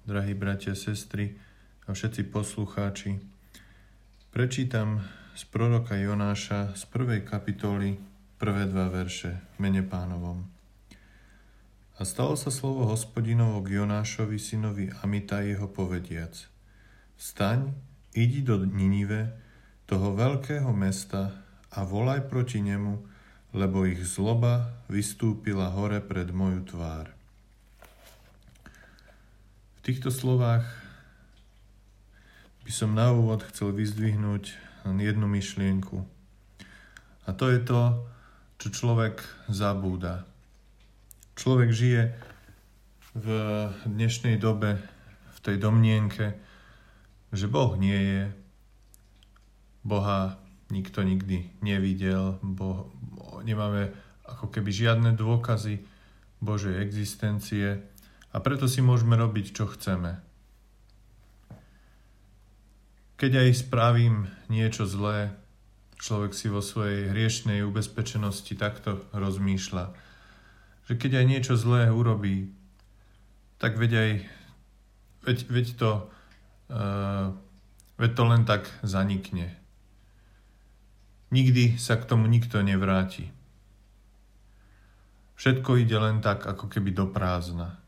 drahí bratia, sestry a všetci poslucháči. Prečítam z proroka Jonáša z 1. kapitoly prvé 2 verše v mene Pánovom. A stalo sa slovo Hospodinovo k Jonášovi, synovi Amitajho, povediac: Vstaň, idi do Ninive, toho veľkého mesta, a volaj proti nemu, lebo ich zloba vystúpila hore pred moju tvár. V týchto slovách by som na úvod chcel vyzdvihnúť len jednu myšlienku. A to je to, čo človek zabúda. Človek žije v dnešnej dobe v tej domnienke, že Boh nie je, Boha nikto nikdy nevidel, nemáme ako keby žiadne dôkazy Božej existencie a preto si môžeme robiť, čo chceme. Keď aj spravím niečo zlé, človek si vo svojej hriešnej ubezpečenosti takto rozmýšľa, že keď aj niečo zlé urobí, tak veď to len tak zanikne. Nikdy sa k tomu nikto nevráti. Všetko ide len tak, ako keby do prázdna.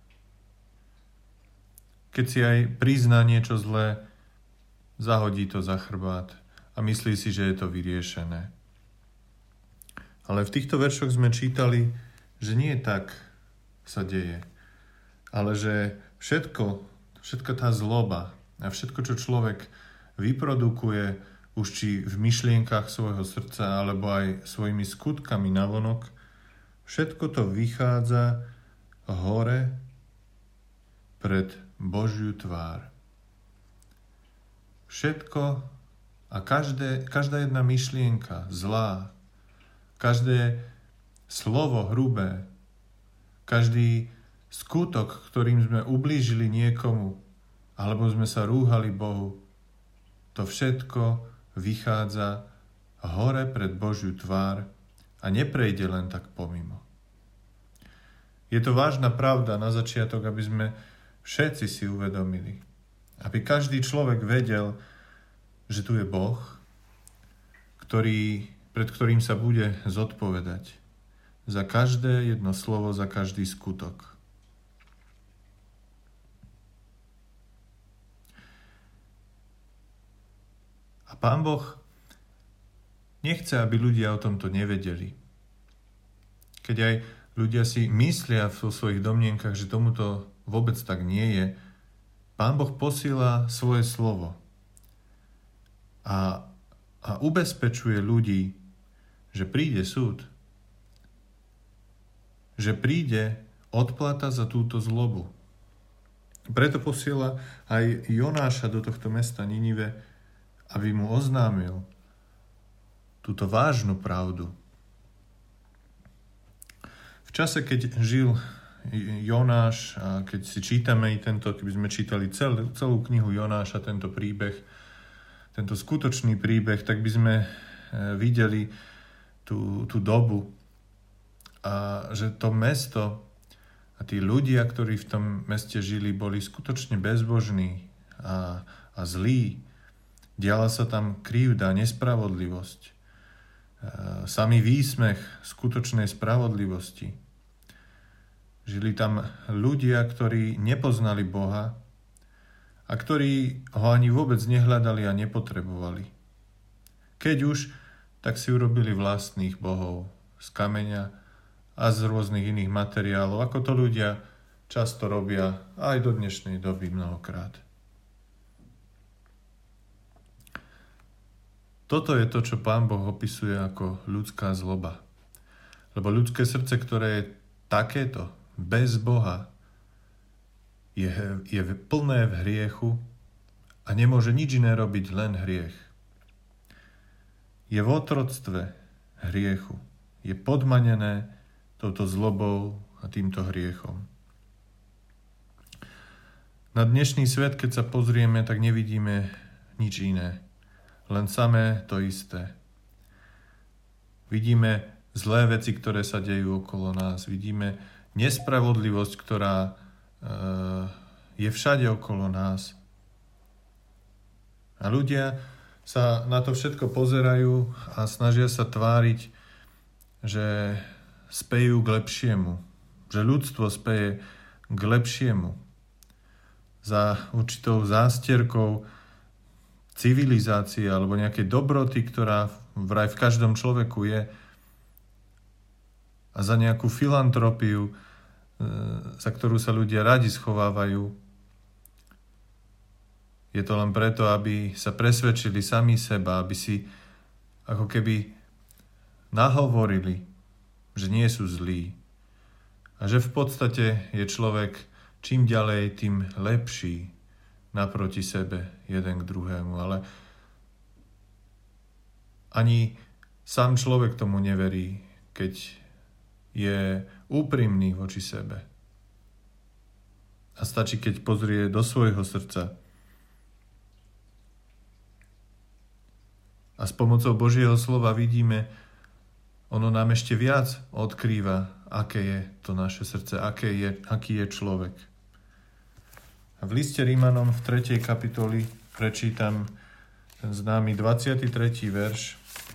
Keď si aj prizná niečo zlé, zahodí to za chrbát a myslí si, že je to vyriešené. Ale v týchto veršoch sme čítali, že nie tak sa deje, ale že všetka tá zloba a všetko, čo človek vyprodukuje, už či v myšlienkach svojho srdca, alebo aj svojimi skutkami navonok, všetko to vychádza hore pred Božiu tvár. Všetko a každá jedna myšlienka zlá, každé slovo hrubé, každý skutok, ktorým sme ublížili niekomu, alebo sme sa rúhali Bohu, to všetko vychádza hore pred Božiu tvár a neprejde len tak pomimo. Je to vážna pravda na začiatok, aby sme všetci si uvedomili, aby každý človek vedel, že tu je Boh, pred ktorým sa bude zodpovedať za každé jedno slovo, za každý skutok. A Pán Boh nechce, aby ľudia o tomto nevedeli. Keď aj ľudia si myslia vo svojich domnienkach, že tomuto vôbec tak nie je, Pán Boh posíla svoje slovo a ubezpečuje ľudí, že príde súd, že príde odplata za túto zlobu. Preto posiela aj Jonáša do tohto mesta Ninive, aby mu oznámil túto vážnu pravdu. V čase, keď žil Jonáš, a keď si čítame keby sme čítali celú knihu Jonáša, tento príbeh, tento skutočný príbeh, tak by sme videli tú dobu a že to mesto a tí ľudia, ktorí v tom meste žili, boli skutočne bezbožní a zlí. Diala sa tam krivda, nespravodlivosť, samý výsmech skutočnej spravodlivosti. Žili tam ľudia, ktorí nepoznali Boha a ktorí ho ani vôbec nehľadali a nepotrebovali. Keď už, tak si urobili vlastných bohov z kameňa a z rôznych iných materiálov, ako to ľudia často robia aj do dnešnej doby mnohokrát. Toto je to, čo Pán Boh opisuje ako ľudská zloba. Lebo ľudské srdce, ktoré je takéto, bez Boha, je plné v hriechu a nemôže nič iné robiť, len hriech. Je v otroctve hriechu. Je podmanené touto zlobou a týmto hriechom. Na dnešný svet, keď sa pozrieme, tak nevidíme nič iné. Len samé to isté. Vidíme zlé veci, ktoré sa dejú okolo nás. Vidíme nespravodlivosť, ktorá je všade okolo nás. A ľudia sa na to všetko pozerajú a snažia sa tváriť, že spejú k lepšiemu, že ľudstvo speje k lepšiemu. Za určitou zástierkou civilizácie alebo nejakej dobroty, ktorá vraj v každom človeku je, a za nejakú filantropiu, za ktorú sa ľudia radi schovávajú. Je to len preto, aby sa presvedčili sami seba, aby si ako keby nahovorili, že nie sú zlí. A že v podstate je človek čím ďalej, tým lepší naproti sebe jeden k druhému. Ale ani sám človek tomu neverí, keď je úprimný voči sebe. A stačí, keď pozrie do svojho srdca. A s pomocou Božieho slova vidíme, ono nám ešte viac odkrýva, aké je to naše srdce, aký je človek. A v liste Rímanom v 3. kapitoli prečítam ten známy 23. verš,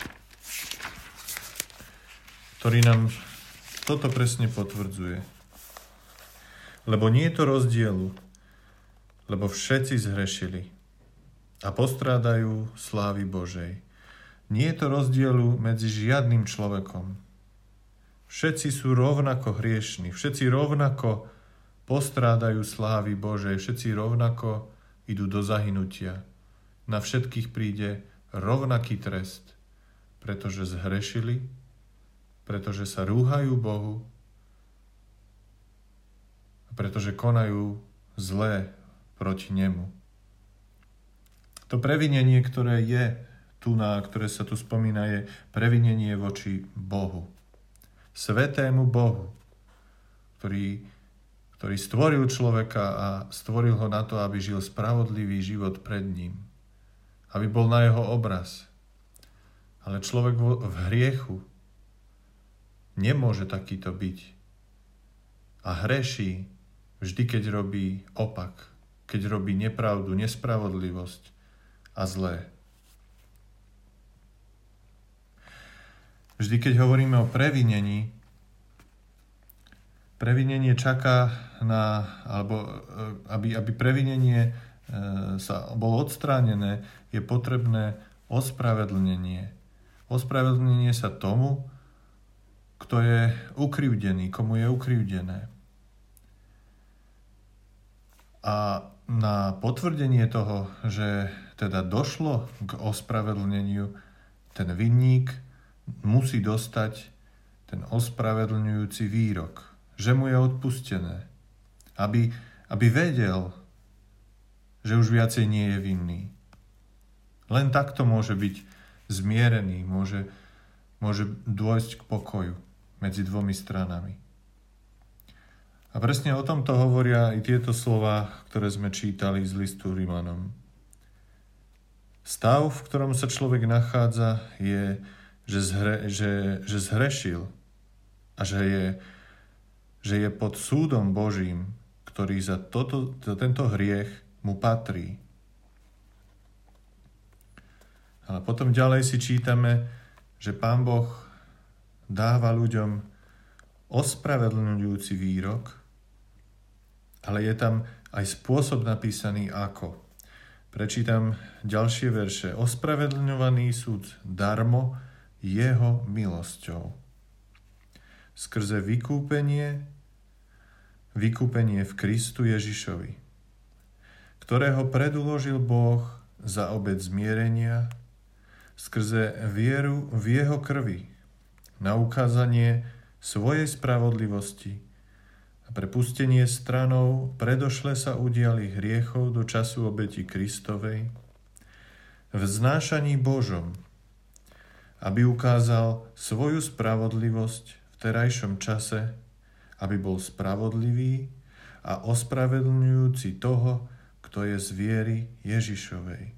ktorý nám toto presne potvrdzuje. Lebo nie je to rozdielu, lebo všetci zhrešili a postrádajú slávy Božej. Nie je to rozdielu medzi žiadnym človekom. Všetci sú rovnako hriešni, všetci rovnako postrádajú slávy Božej, všetci rovnako idú do zahynutia. Na všetkých príde rovnaký trest, pretože zhrešili, pretože sa rúhajú Bohu a pretože konajú zlé proti nemu. To previnenie, ktoré je tu, ktoré sa tu spomína, je previnenie voči Bohu. Svätému Bohu, ktorý stvoril človeka a stvoril ho na to, aby žil spravodlivý život pred ním. Aby bol na jeho obraz. Ale človek v hriechu nemôže takýto byť. A hreší vždy, keď robí opak. Keď robí nepravdu, nespravodlivosť a zlé. Vždy, keď hovoríme o previnení, previnenie čaká na, alebo aby previnenie sa bolo odstránené, je potrebné ospravedlnenie. Ospravedlnenie sa tomu, kto je ukrivdený, komu je ukrivdené. A na potvrdenie toho, že teda došlo k ospravedlneniu, ten vinník musí dostať ten ospravedlňujúci výrok, že mu je odpustené, aby vedel, že už viacej nie je vinný. Len takto môže byť zmierený, môže dôjsť k pokoju medzi dvomi stranami. A presne o tomto hovoria i tieto slová, ktoré sme čítali z listu Rímanom. Stav, v ktorom sa človek nachádza, je, že zhrešil a že je pod súdom Božím, ktorý za tento hriech mu patrí. Ale potom ďalej si čítame, že Pán Boh dáva ľuďom ospravedlňujúci výrok, ale je tam aj spôsob napísaný ako. Prečítam ďalšie verše. Ospravedlňovaný súd darmo jeho milosťou. Skrze vykúpenie v Kristu Ježišovi, ktorého predložil Boh za obeť zmierenia, skrze vieru v jeho krvi, na ukázanie svojej spravodlivosti a pre pustenie stranov predošle sa udiali hriechov do času obeti Kristovej, v znášaní Božom, aby ukázal svoju spravodlivosť v terajšom čase, aby bol spravodlivý a ospravedlňujúci toho, kto je z viery Ježišovej.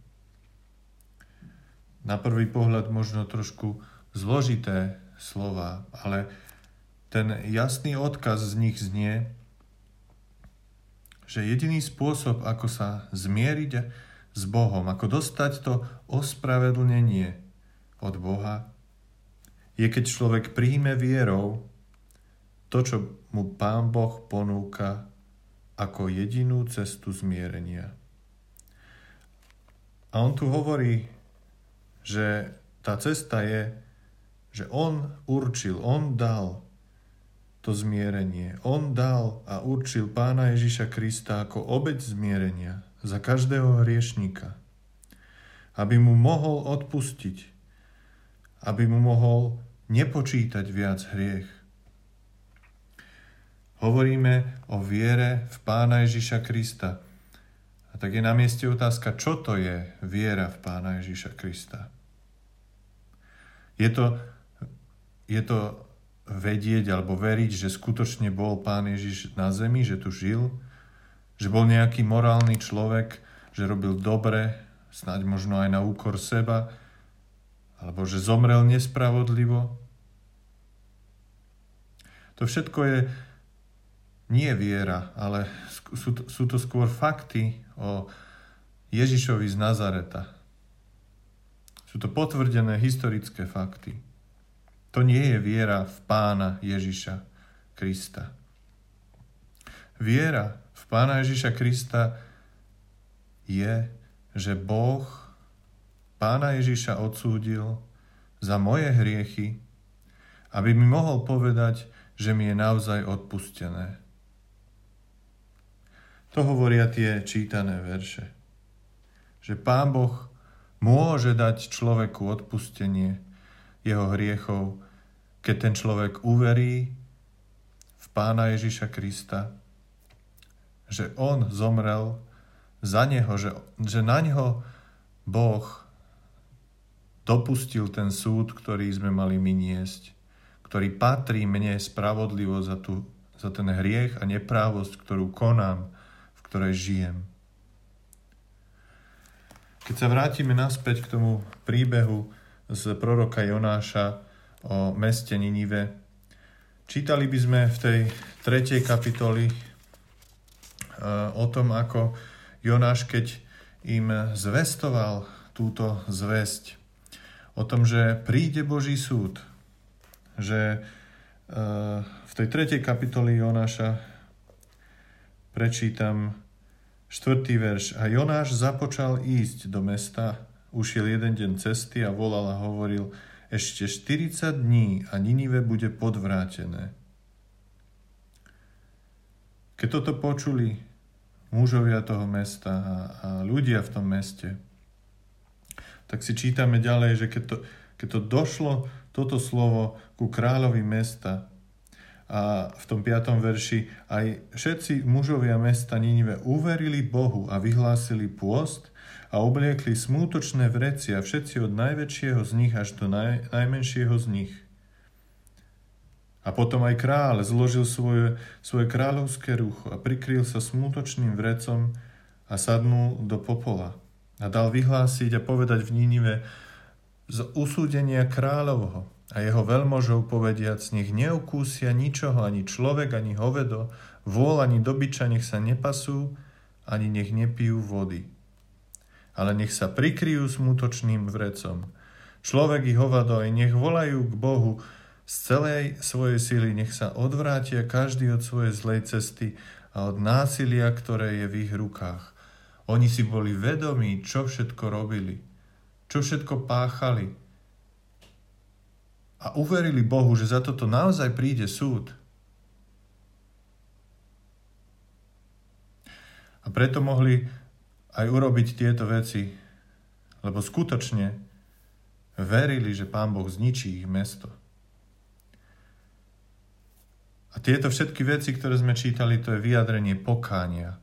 Na prvý pohľad možno trošku zložité slova, ale ten jasný odkaz z nich znie, že jediný spôsob, ako sa zmieriť s Bohom, ako dostať to ospravedlnenie od Boha, je, keď človek príjme vierou to, čo mu Pán Boh ponúka ako jedinú cestu zmierenia. A on tu hovorí, že tá cesta je, že on určil, on dal to zmierenie. On dal a určil Pána Ježiša Krista ako obeť zmierenia za každého hriešníka, aby mu mohol odpustiť, aby mu mohol nepočítať viac hriech. Hovoríme o viere v Pána Ježiša Krista. A tak je na mieste otázka, čo to je viera v Pána Ježiša Krista. Je to vedieť alebo veriť, že skutočne bol Pán Ježiš na zemi, že tu žil, že bol nejaký morálny človek, že robil dobre, snáď možno aj na úkor seba, alebo že zomrel nespravodlivo. To všetko je nie viera, ale sú to skôr fakty o Ježišovi z Nazareta. Sú to potvrdené historické fakty. To nie je viera v Pána Ježiša Krista. Viera v Pána Ježiša Krista je, že Boh Pána Ježiša odsúdil za moje hriechy, aby mi mohol povedať, že mi je naozaj odpustené. To hovoria tie čítané verše. Že Pán Boh môže dať človeku odpustenie jeho hriechov, keď ten človek uverí v Pána Ježiša Krista, že on zomrel za neho, že na ňo Boh dopustil ten súd, ktorý sme mali my niesť, ktorý patrí mne spravodlivo za ten hriech a neprávosť, ktorú konám, v ktorej žijem. Keď sa vrátime naspäť k tomu príbehu z proroka Jonáša o meste Ninive, čítali by sme v tej 3. kapitoli o tom, ako Jonáš, keď im zvestoval túto zvesť, o tom, že príde Boží súd, že v tej 3. kapitoli Jonáša prečítam 4. verš. A Jonáš započal ísť do mesta, ušiel jeden deň cesty a volal a hovoril, ešte 40 dní a Ninive bude podvrátené. Keď toto počuli mužovia toho mesta a ľudia v tom meste, tak si čítame ďalej, že keď to došlo, toto slovo ku kráľovi mesta, a v tom 5. verši aj všetci mužovia mesta Ninive uverili Bohu a vyhlásili pôst a obliekli smútočné vrecia, všetci od najväčšieho z nich až do najmenšieho z nich. A potom aj kráľ zložil svoje kráľovské rucho a prikryl sa smútočným vrecom a sadnul do popola. A dal vyhlásiť a povedať v Ninive z usúdenia kráľovho a jeho veľmožov povediac, nech neukúsia ničoho, ani človek, ani hovedo, vôl, ani dobyča, nech sa nepasú, ani nech nepijú vody. Ale nech sa prikryjú smutočným vrecom. Človek i hovado aj nech volajú k Bohu z celej svojej sily, nech sa odvrátia každý od svojej zlej cesty a od násilia, ktoré je v ich rukách. Oni si boli vedomí, čo všetko robili, čo všetko páchali. A uverili Bohu, že za toto naozaj príde súd. A preto mohli aj urobiť tieto veci, lebo skutočne verili, že Pán Boh zničí ich mesto. A tieto všetky veci, ktoré sme čítali, to je vyjadrenie pokánia.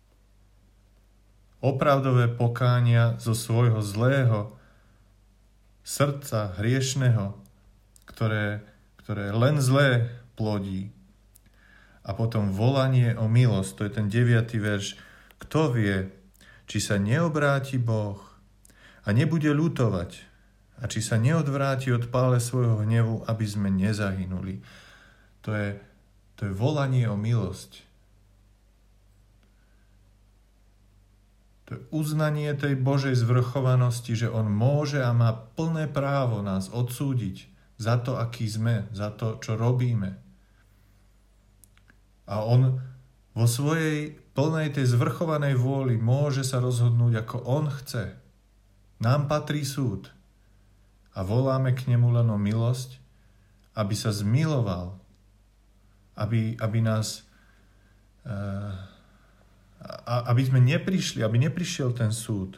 Opravdové pokánia zo svojho zlého srdca hriešného, ktoré len zlé plodí. A potom volanie o milosť, to je ten 9. verš. Kto vie, či sa neobráti Boh a nebude ľutovať a či sa neodvráti od pále svojho hnevu, aby sme nezahynuli. To je volanie o milosť. To je uznanie tej Božej zvrchovanosti, že on môže a má plné právo nás odsúdiť za to, aký sme, za to, čo robíme. A on vo svojej plnej tej zvrchovanej vôli môže sa rozhodnúť, ako on chce. Nám patrí súd. A voláme k nemu len o milosť, aby sa zmiloval, aby nás... aby sme neprišli, aby neprišiel ten súd.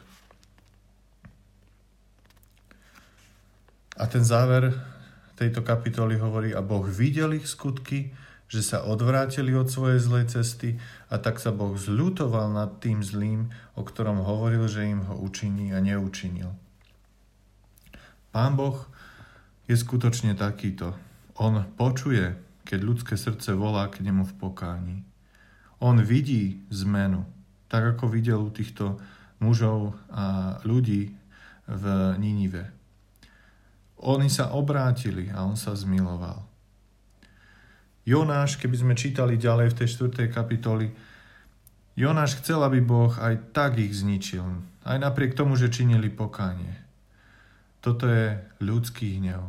A ten záver tejto kapitoly hovorí, a Boh videl ich skutky, že sa odvrátili od svojej zlej cesty, a tak sa Boh zľutoval nad tým zlým, o ktorom hovoril, že im ho učiní a neučinil. Pán Boh je skutočne takýto. On počuje, keď ľudské srdce volá k nemu v pokáni. On vidí zmenu, tak ako videl u týchto mužov a ľudí v Ninive. Oni sa obrátili a on sa zmiloval. Jonáš, keby sme čítali ďalej v tej 4. kapitoli, Jonáš chcel, aby Boh aj tak ich zničil, aj napriek tomu, že činili pokánie. Toto je ľudský hnev.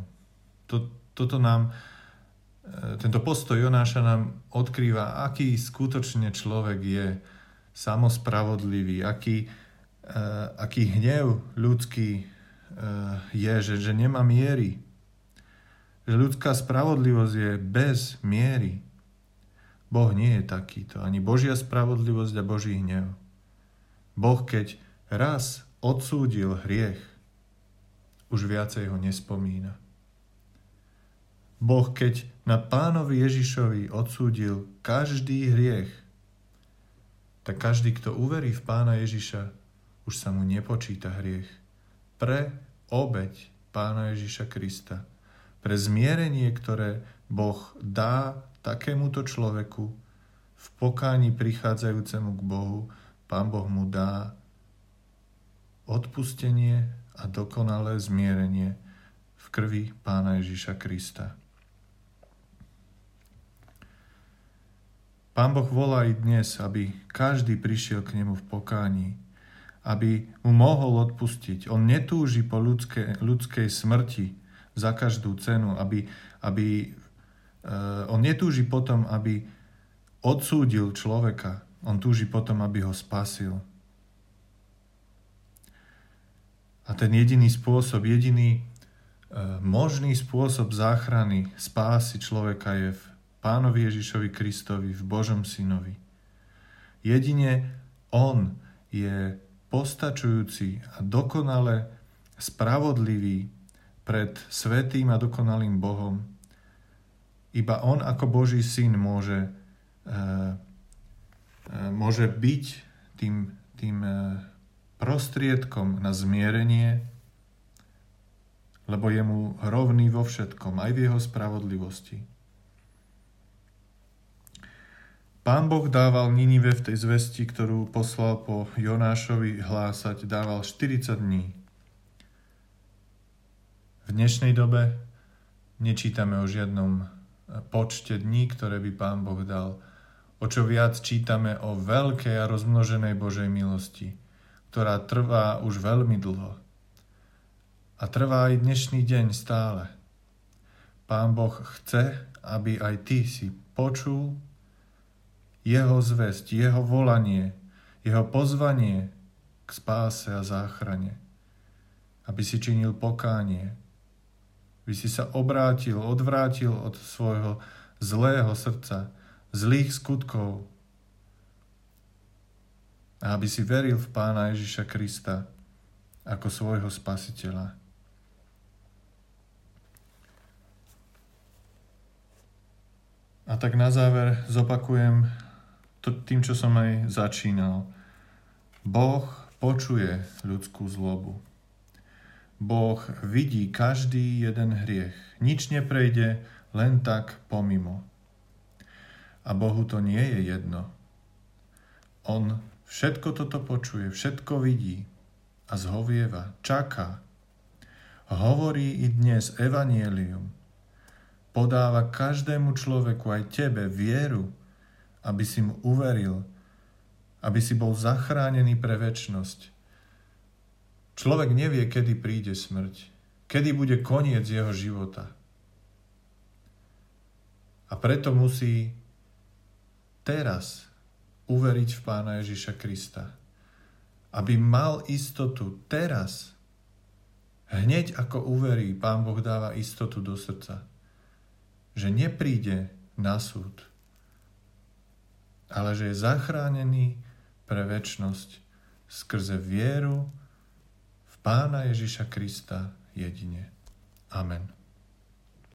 Tento postoj Jonáša nám odkrýva, aký skutočne človek je samospravodlivý, aký hnev ľudský je, že nemá miery. Že ľudská spravodlivosť je bez miery. Boh nie je takýto. Ani Božia spravodlivosť a Boží hnev. Boh, keď raz odsúdil hriech, už viacej ho nespomína. Boh, keď na Pánovi Ježišovi odsúdil každý hriech, tak každý, kto uverí v Pána Ježiša, už sa mu nepočíta hriech. Pre obeť Pána Ježiša Krista, pre zmierenie, ktoré Boh dá takémuto človeku v pokáni prichádzajúcemu k Bohu, Pán Boh mu dá odpustenie a dokonalé zmierenie v krvi Pána Ježiša Krista. Pán Boh volá i dnes, aby každý prišiel k nemu v pokání, aby mu mohol odpustiť. On netúži po ľudskej smrti za každú cenu, on netúži potom, aby odsúdil človeka. On túži potom, aby ho spasil. A ten jediný možný spôsob záchrany, spásy človeka je v Pánovi Ježišovi Kristovi, v Božom Synovi. Jedine on je postačujúci a dokonale spravodlivý pred svätým a dokonalým Bohom. Iba on ako Boží Syn môže byť tým prostriedkom na zmierenie, lebo je mu rovný vo všetkom, aj v jeho spravodlivosti. Pán Boh dával Ninive v tej zvesti, ktorú poslal po Jonášovi hlásať, dával 40 dní. V dnešnej dobe nečítame o žiadnom počte dní, ktoré by Pán Boh dal. O čo viac čítame o veľkej a rozmnoženej Božej milosti, ktorá trvá už veľmi dlho. A trvá aj dnešný deň stále. Pán Boh chce, aby aj ty si počul jeho zvesť, jeho volanie, jeho pozvanie k spáse a záchrane. Aby si činil pokánie, aby si sa odvrátil od svojho zlého srdca, zlých skutkov a aby si veril v Pána Ježiša Krista ako svojho spasiteľa. A tak na záver zopakujem tým, čo som aj začínal. Boh počuje ľudskú zlobu. Boh vidí každý jeden hriech. Nič neprejde len tak pomimo. A Bohu to nie je jedno. On všetko toto počuje, všetko vidí a zhovieva, čaká. Hovorí i dnes evanjelium. Podáva každému človeku, aj tebe, vieru, aby si mu uveril aby si bol zachránený pre večnosť. Človek nevie, kedy príde smrť, kedy bude koniec jeho života. A preto musí teraz uveriť v Pána Ježiša Krista. Aby mal istotu teraz, hneď ako uverí, Pán Boh dáva istotu do srdca, že nepríde na súd, ale že je zachránený pre večnosť skrze vieru v Pána Ježiša Krista jedine. Amen.